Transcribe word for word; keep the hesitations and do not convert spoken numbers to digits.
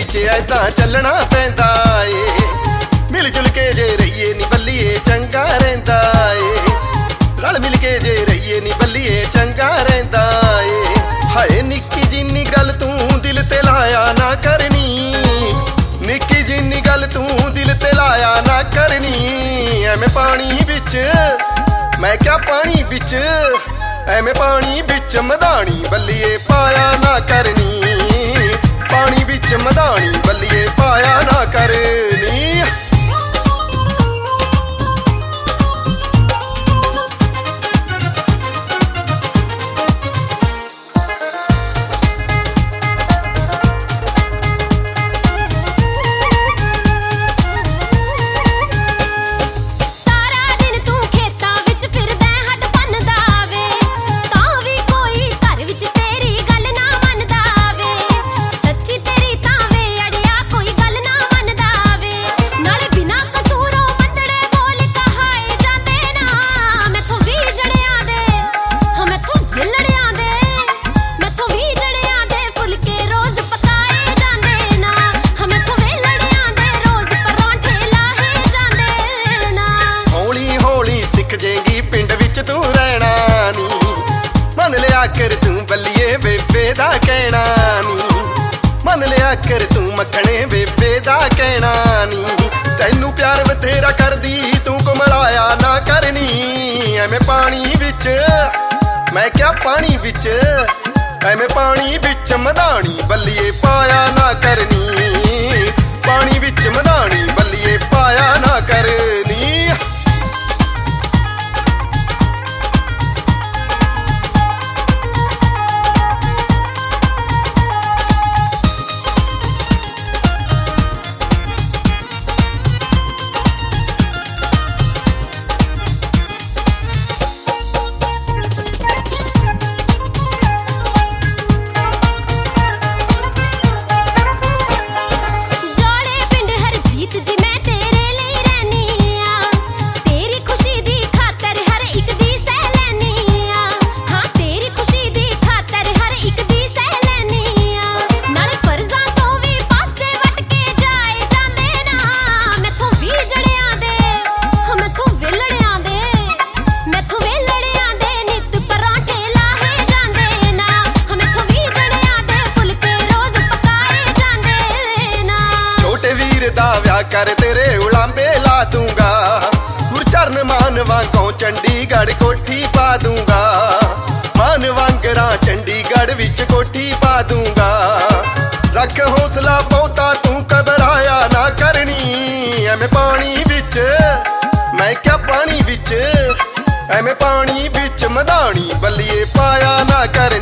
विच ऐदां चलना पैंदा ए। मिल जुल के जे रहीए नी बल्लीए चंगा रहिंदा ए। रल मिल के जे रहीए नी बल्लीए चंगा रहिंदा ए। हाए निक्की जिन्नी गल तू दिल ते लाया ना करनी, निक्की जिन्नी गल तू दिल ते लाया ना करनी। एवें पानी बिच मैं क्या पानी बिच, एवें पानी बिच मधानी बल्लीए पाया ना करनी। पानी बिच मधानी बल्लीए पाया ना करनी। कर तू बल्लीए बेबे दा कहना नी, मन लिया कर तू मखने बेबे दा कहना नी। तैनू प्यार बथेरा कर दी तू घुमलाया ना करनी। एवें पानी बिच मैं क्या पानी बिच, एवें पानी बिच मधानी बल्लीए पाया ना करनी। पानी बिच मधानी बल्लीए पाया ना करनी। कर तेरे उलांबे ला दूंगा, गुरचरण मान वांगों चंडीगढ़ कोठी पा दूंगा। मान वांगरा चंडीगढ़ विच कोठी पा दूंगा। रख हौसला बहुता तू घबराया ना करनी। एवें पानी बिच मैं क्या पानी बिच, एवें पानी बिच मधानी बल्लीए पाया ना करनी।